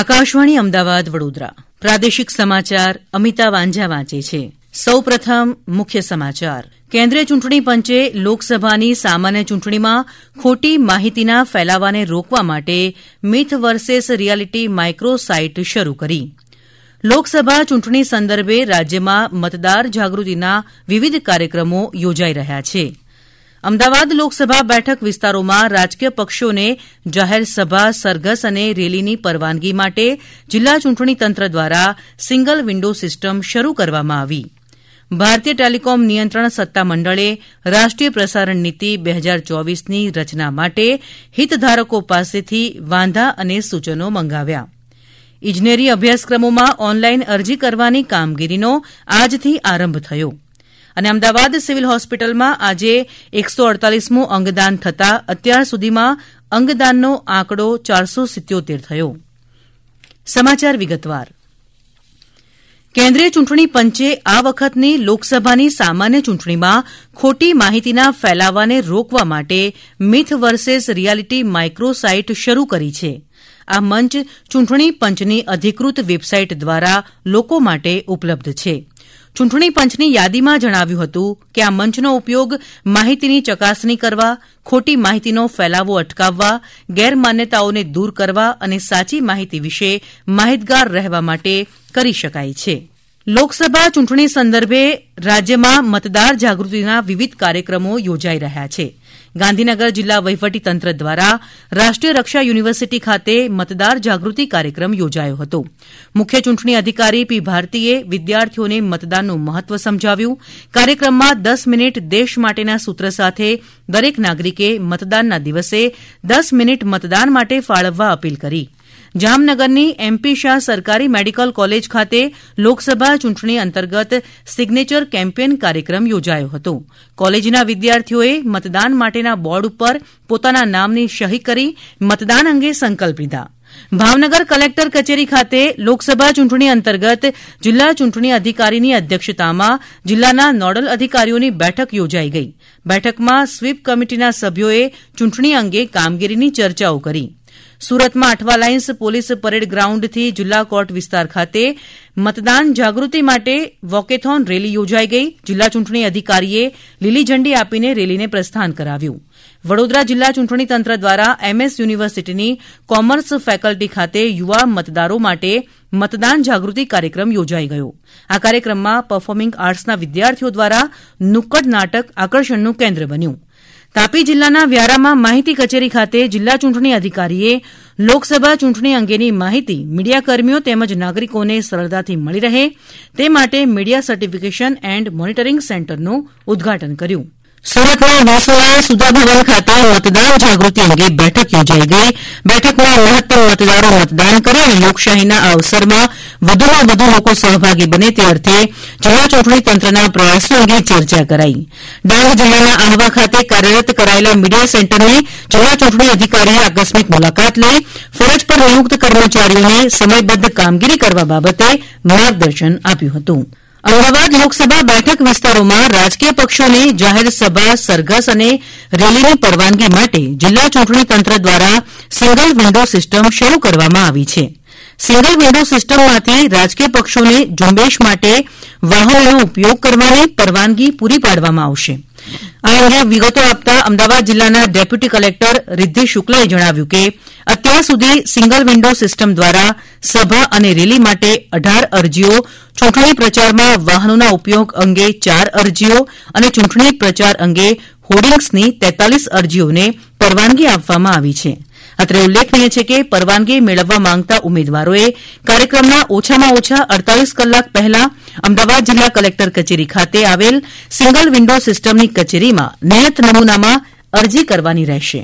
આકાશવાણી અમદાવાદ વડોદરા પ્રાદેશિક સમાચાર અમિતા વાંઝા વાંચે છે. સૌપ્રથમ મુખ્ય સમાચાર. કેન્દ્રીય ચૂંટણી પંચે લોકસભાની સામાન્ય ચૂંટણીમાં ખોટી માહિતીના ફેલાવાને રોકવા માટે myth versus reality micro site શરૂ કરી. લોકસભા ચૂંટણી સંદર્ભે રાજ્યમાં મતદાર જાગૃતિના વિવિધ કાર્યક્રમો યોજાઈ રહ્યા છે. અમદાવાદ લોકસભા બેઠક વિસ્તારોમાં રાજકીય પક્ષોને જાહેર સભા, સરઘસ અને રેલીની પરવાનગી માટે જિલ્લા ચૂંટણી તંત્ર દ્વારા સિંગલ વિન્ડો સિસ્ટમ શરૂ કરવામાં આવી. ભારતીય ટેલિકોમ નિયંત્રણ સત્તામંડળે રાષ્ટ્રીય પ્રસારણ નીતિ 2024ની રચના માટે હિતધારકો પાસેથી વાંધા અને સૂચનો મંગાવ્યા. ઇજનેરી અભ્યાસક્રમોમાં ઓનલાઇન અરજી કરવાની કામગીરીનો આજથી આરંભ થયો. અને અમદાવાદ સિવિલ હોસ્પિટલમાં આજે 148મું અંગદાન થતાં અત્યાર સુધીમાં અંગદાનનો આંકડો 477 થયો. સમાચાર વિગતવાર. કેન્દ્રીય ચૂંટણી પંચે આ વખતની લોકસભાની સામાન્ય ચૂંટણીમાં ખોટી માહિતીના ફેલાવાને રોકવા માટે myth versus reality micro site શરૂ કરી છે. આ મંચ ચૂંટણી પંચની અધિકૃત વેબસાઇટ દ્વારા લોકો માટે ઉપલબ્ધ છે. ચૂંટણી પંચની યાદીમાં જણાવ્યું હતું કે આ મંચનો ઉપયોગ માહિતીની ચકાસણી કરવા, ખોટી માહિતીનો ફેલાવો અટકાવવા, ગેરમાન્યતાઓને દૂર કરવા અને સાચી માહિતી વિશે માહિતગાર રહેવા માટે કરી શકાય છે. લોકસભા ચૂંટણી સંદર્ભે રાજ્યમાં મતદાર જાગૃતિના વિવિધ કાર્યક્રમો યોજાઈ રહ્યા છે. ગાંધીનગર જિલ્લા વહીવટીતંત્ર દ્વારા રાષ્ટ્રીય રક્ષા યુનિવર્સિટી ખાતે મતદાર જાગૃતિ કાર્યક્રમ યોજાયો હતો. મુખ્ય ચૂંટણી અધિકારી પી ભારતીએ વિદ્યાર્થીઓને મતદાનનું મહત્વ સમજાવ્યું. કાર્યક્રમમાં 10 મિનિટ દેશ માટેના સૂત્ર સાથે દરેક નાગરિકે મતદાનના દિવસે 10 મિનિટ મતદાન માટે ફાળવવા અપીલ કરી. જામનગરની એમપી શાહ સરકારી મેડિકલ કોલેજ ખાતે લોકસભા ચૂંટણી અંતર્ગત સિગ્નેચર કેમ્પેન કાર્યક્રમ યોજાયો હતો. કોલેજના વિદ્યાર્થીઓએ મતદાન માટેના બોર્ડ ઉપર પોતાના નામની સહી કરી મતદાન અંગે સંકલ્પ લીધા. ભાવનગર કલેક્ટર કચેરી ખાતે લોકસભા ચૂંટણી અંતર્ગત જિલ્લા ચૂંટણી અધિકારીની અધ્યક્ષતામાં જિલ્લાના નોડલ અધિકારીઓની બેઠક યોજાઈ ગઈ. બેઠકમાં સ્વીપ કમિટીના સભ્યોએ ચૂંટણી અંગે કામગીરીની ચર્ચાઓ કરી. સુરતમાં અઠવા લાઇન્સ પોલીસ પરેડ ગ્રાઉન્ડથી જિલ્લા કોર્ટ વિસ્તાર ખાતે મતદાન જાગૃતિ માટે વોકેથોન રેલી યોજાઈ ગઈ. જિલ્લા ચૂંટણી અધિકારીએ લીલી ઝંડી આપીને રેલીને પ્રસ્થાન કરાવ્યું. વડોદરા જિલ્લા ચૂંટણી તંત્ર દ્વારા એમએસ યુનિવર્સિટીની કોમર્સ ફેકલ્ટી ખાતે યુવા મતદારો માટે મતદાન જાગૃતિ કાર્યક્રમ યોજાઈ ગયો. આ કાર્યક્રમમાં પરફોર્મિંગ આર્ટ્સના વિદ્યાર્થીઓ દ્વારા નુક્કડ નાટક આકર્ષણનું કેન્દ્ર બન્યું. તાપી જિલ્લાના વ્યારામાં માહિતી કચેરી ખાતે જિલ્લા ચૂંટણી અધિકારીએ લોકસભા ચૂંટણી અંગેની માહિતી મીડિયાકર્મીઓ તેમજ નાગરિકોને સરળતાથી મળી રહે તે માટે મીડિયા સર્ટિફિકેશન એન્ડ મોનિટરિંગ સેન્ટરનું ઉદઘાટન કર્યું. સુરતના વાસોળા સુધાભવન ખાતે મતદાન જાગૃતિ અંગે બેઠક યોજાઈ ગઈ. બેઠકમાં મહત્તમ મતદારો મતદાન કરે અને લોકશાહીના આ અવસરમાં વધુમાં વધુ લોકો સહભાગી બને તે અર્થે જિલ્લા ચૂંટણી તંત્રના પ્રયાસો અંગે ચર્ચા કરાઈ. ડાંગ જિલ્લાના આહવા ખાતે કાર્યરત કરાયેલા મીડિયા સેન્ટરની જિલ્લા ચૂંટણી અધિકારીએ આકસ્મિક મુલાકાત લઈ ફરજ પર નિયુક્ત કર્મચારીઓને સમયબદ્ધ કામગીરી કરવા બાબતે માર્ગદર્શન આપ્યું હતું. અમદાવાદ લોકસભા બેઠક વિસ્તારોમાં રાજકીય પક્ષોને જાહેર સભા, સરઘસ અને રેલીની પરવાનગી માટે જિલ્લા ચૂંટણી તંત્ર દ્વારા સિંગલ વિન્ડો સિસ્ટમ શરૂ કરવામાં આવી છે. સિંગલ વિન્ડો સિસ્ટમમાંથી રાજકીય પક્ષોને ઝુંબેશ માટે વાહનોનો ઉપયોગ કરવાની પરવાનગી પૂરી પાડવામાં આવશે. આ અંગે વિગતો આપતા અમદાવાદ જિલ્લાના ડેપ્યુટી કલેક્ટર રિદ્ધિ શુક્લાએ જણાવ્યું કે અત્યાર સુધી સિંગલ વિન્ડો સિસ્ટમ દ્વારા સભા અને રેલી માટે 18 અરજીઓ, ચૂંટણી પ્રચારમાં વાહનોના ઉપયોગ અંગે 4 અરજીઓ અને ચૂંટણી પ્રચાર અંગે હોર્ડિંગ્સની 43 અરજીઓને પરવાનગી આપવામાં આવી છે. અત્રે ઉલ્લેખનીય છે કે પરવાનગી મેળવવા માંગતા ઉમેદવારોએ કાર્યક્રમના ઓછામાં ઓછા 48 કલાક પહેલા અમદાવાદ જિલ્લા કલેક્ટર કચેરી ખાતે આવેલ સિંગલ વિન્ડો સિસ્ટમની કચેરીમાં નિયત નમૂનામાં અરજી કરવાની રહેશે.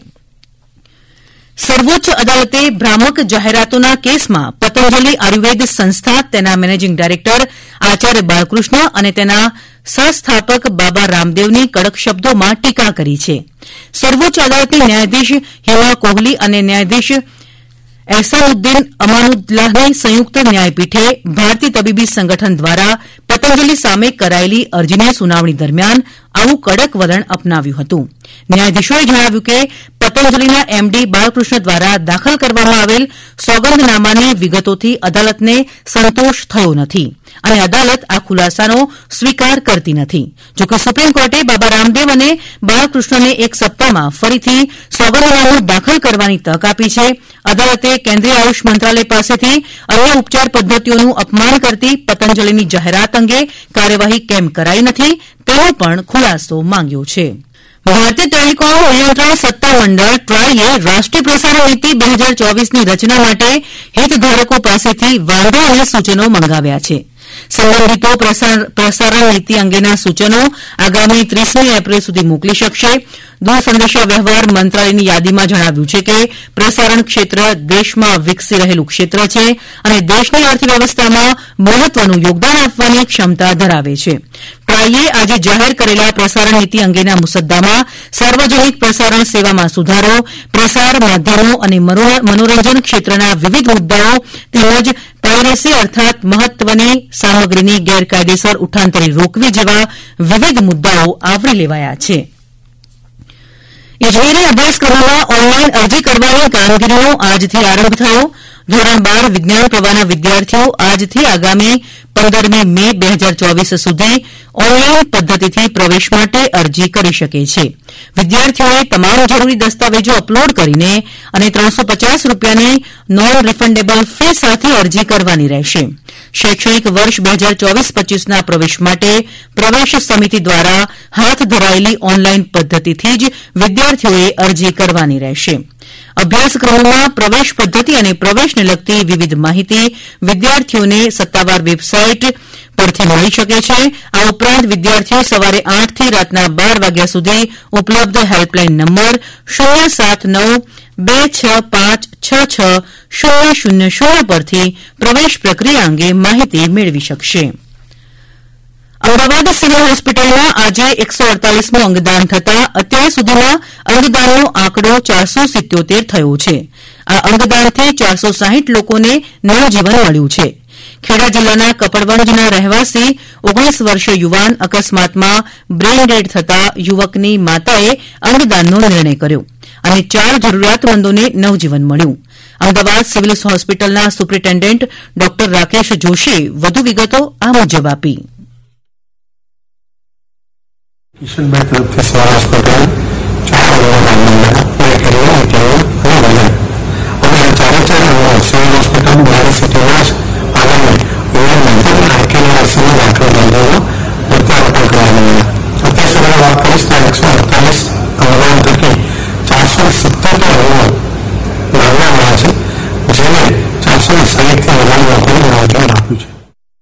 સર્વોચ્ચ અદાલતે ભ્રામક જાહેરાતોના કેસમાં પતંજલિ આયુર્વેદ સંસ્થા, તેના મેનેજિંગ ડાયરેક્ટર આચાર્ય બાળકૃષ્ણ અને તેના સહસ્થાપક બાબા રામદેવની કડક શબ્દોમાં ટીકા કરી છે. સર્વોચ્ચ અદાલતની ન્યાયાધીશ હેમા કોહલી અને ન્યાયાધીશ એહસાનુદ્દીન અમાનુલ્લાહની સંયુક્ત ન્યાયપીઠે ભારતીય તબીબી સંગઠન દ્વારા પતંજલિ સામે કરાયેલી અરજીની સુનાવણી દરમિયાન આવું કડક વલણ અપનાવ્યું હતું. ન્યાયાધીશોએ જણાવ્યું કે પતંજલિના એમડી બાલકૃષ્ણ દ્વારા દાખલ કરવામાં આવેલ સોગંદનામાની વિગતોથી અદાલતને સંતોષ થયો નથી અને અદાલત આ ખુલાસાનો સ્વીકાર કરતી નથી. જોકે સુપ્રીમ કોર્ટે બાબા રામદેવ અને બાલકૃષ્ણને એક સપ્તાહમાં ફરીથી સોગંદનામું દાખલ કરવાની તક આપી છે. અદાલતે કેન્દ્રીય આયુષ મંત્રાલય પાસેથી અન્ય ઉપચાર પદ્ધતિઓનું અપમાન કરતી પતંજલિની જાહેરાત અંગે કાર્યવાહી કેમ કરાઈ નથી તેનો પણ ખુલાસો માંગ્યો છે. ભારતીય ટેલિકોમ નિયંત્રણ સત્તામંડળ ટ્રાઈએ રાષ્ટ્રીય પ્રસારણ નીતિ 2024ની રચના માટે હિતધારકો પાસેથી વાંધો અને સૂચનો મંગાવ્યા છે. સંબંધિતો પ્રસારણ નીતિ અંગેના સૂચનો આગામી 30મી એપ્રિલ સુધી મોકલી શકશે. દૂરસંદેશા વ્યવહાર મંત્રાલયની યાદીમાં જણાવ્યું છે કે પ્રસારણ ક્ષેત્ર દેશમાં વિકસી રહેલું ક્ષેત્ર છે અને દેશની અર્થવ્યવસ્થામાં મહત્વનું યોગદાન આપવાની ક્ષમતા ધરાવે છે. ટ્રાઈએ આજે જાહેર કરેલા પ્રસારણ નીતિ અંગેના મુસદ્દામાં સાર્વજનિક પ્રસારણ સેવામાં સુધારો, પ્રસાર માધ્યમો અને મનોરંજન ક્ષેત્રના વિવિધ મુદ્દાઓ તેમજ પાયરેસી અર્થાત મહત્વની સામગ્રીની ગેરકાયદેસર ઉઠાંતરી રોકવી જેવા વિવિધ મુદ્દાઓ આવરી લેવાયા છે. ઇજનેરી અભ્યાસક્રમોમાં ઓનલાઈન અરજી કરવાની કામગીરીનો આજથી આરંભ થયો. ધોરણ 12 વિજ્ઞાન પ્રવાહના વિદ્યાર્થીઓ આજથી આગામી 15મી મે 2024 સુધી ઓનલાઈન પદ્ધતિથી પ્રવેશ માટે અરજી કરી શકે છે. વિદ્યાર્થીઓએ તમામ જરૂરી દસ્તાવેજો અપલોડ કરીને અને ₹350ની નોન રિફંડેબલ ફી સાથે અરજી કરવાની રહેશે. શૈક્ષણિક વર્ષ 2024-25ના પ્રવેશ માટે પ્રવેશ સમિતિ દ્વારા હાથ ધરાયેલી ઓનલાઈન પદ્ધતિથી જ વિદ્યાર્થીઓએ અરજી કરવાની રહેશે. અભ્યાસક્રમોમાં પ્રવેશ પદ્ધતિ અને પ્રવેશને લગતી વિવિધ માહિતી વિદ્યાર્થીઓને સત્તાવાર વેબસાઇટ પરથી મળી શકે છે. આ ઉપરાંત વિદ્યાર્થીઓ સવારે 8 થી રાતના 12 વાગ્યા સુધી ઉપલબ્ધ હેલ્પલાઇન નંબર 07926566000 પરથી પ્રવેશ પ્રક્રિયા અંગે માહિતી મેળવી શકશે. અમદાવાદ સિવિલ હોસ્પિટલમાં આજે 148મું અંગદાન થતાં અત્યાર સુધીમાં અંગદાનનો આંકડો 477 થયો છે. આ અંગદાનથી 460 લોકોને નવજીવન મળ્યું છે. ખેડા જિલ્લાના કપડવંજના રહેવાસી 19 વર્ષીય યુવાન અકસ્માતમાં બ્રેઇન ડેડ થતાં યુવકની માતાએ અંગદાનનો નિર્ણય કર્યો અને 4 જરૂરિયાતમંદોને નવજીવન મળ્યું. અમદાવાદ સિવિલ હોસ્પિટલના સુપ્રિન્ટેન્ડન્ટ ડોક્ટર રાકેશ જોશીએ વધુ વિગતો આ મુજબ આપી. કિશનભાઈ તરફથી સિવિલ હોસ્પિટલ 4 અને ચારે સિવિલ હોસ્પિટલ બહાર સિટીમાં આગામી દાખલ નોંધવાનો પ્રત્યારોપણ કરવામાં અત્યાર સુધી વાત કરીશ તો 148 અંગદાન થકી 470 લાવવામાં છે, જેને 460થી વધારે લોકોને નવજીવન આપ્યું છે.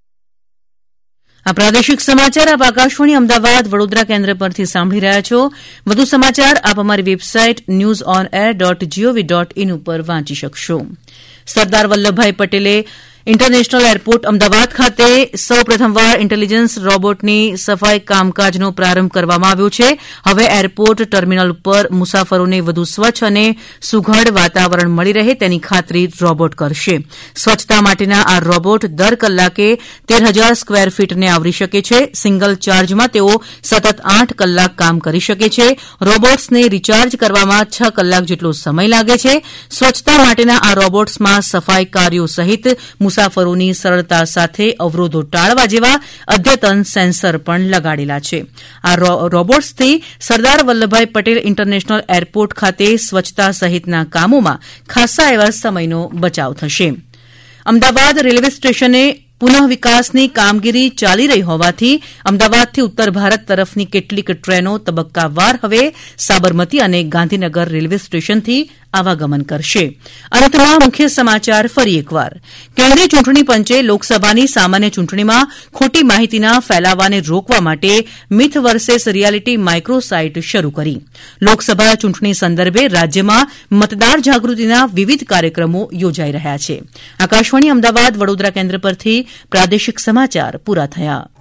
આ પ્રાદેશિક સમાચાર આપ આકાશવાણી અમદાવાદ વડોદરા કેન્દ્ર પરથી સાંભળી રહ્યા છો. વધુ સમાચાર આપ અમારી વેબસાઇટ newsonair.gov.in ઉપર વાંચી શકશો. સરદાર વલ્લભભાઈ પટેલે ઇન્ટરનેશનલ એરપોર્ટ અમદાવાદ ખાતે સૌ પ્રથમવાર ઇન્ટેલિજન્સ રોબોટની સફાઈ કામકાજનો પ્રારંભ કરવામાં આવ્યો છે. હવે એરપોર્ટ ટર્મિનલ ઉપર મુસાફરોને વધુ સ્વચ્છ અને સુઘડ વાતાવરણ મળી રહે તેની ખાતરી રોબોટ કરશે. સ્વચ્છતા માટેના આ રોબોટ દર કલાકે 13,000 સ્કવેર ફીટને આવરી શકે છે. સિંગલ ચાર્જમાં તેઓ સતત 8 કલાક કામ કરી શકે છે. રોબોટ્સને રિચાર્જ કરવામાં 6 કલાક જેટલો સમય લાગે છે. સ્વચ્છતા માટેના આ રોબોટ્સમાં સફાઈ કાર્યો સહિત મુસાફરોની સરળતા સાથે અવરોધો ટાળવા જેવા અદ્યતન સેન્સર પણ લગાડેલા છે. આ રોબોટ્સથી સરદાર વલ્લભભાઈ પટેલ ઇન્ટરનેશનલ એરપોર્ટ ખાતે સ્વચ્છતા સહિતના કામોમાં ખાસ્સા એવા સમયનો બચાવ થશે. અમદાવાદ રેલવે સ્ટેશને પુનઃ વિકાસની કામગીરી ચાલી રહી હોવાથી અમદાવાદથી ઉત્તર ભારત તરફની કેટલીક ટ્રેનો તબક્કાવાર હવે સાબરમતી અને ગાંધીનગર રેલવે સ્ટેશનથી આવાગમન કરશે. અંતમાં મુખ્ય સમાચાર ફરી એકવાર. કેન્દ્રીય ચૂંટણી પંચે લોકસભાની સામાન્ય ચૂંટણીમાં ખોટી માહિતીના ફેલાવાને રોકવા માટે myth versus reality micro site શરૂ કરી. લોકસભા ચૂંટણી સંદર્ભે રાજ્યમાં મતદાર જાગૃતિના વિવિધ કાર્યક્રમો યોજાઈ રહ્યા છે. આકાશવાણી અમદાવાદ વડોદરા કેન્દ્ર પરથી પ્રાદેશિક સમાચાર પૂરા થયા.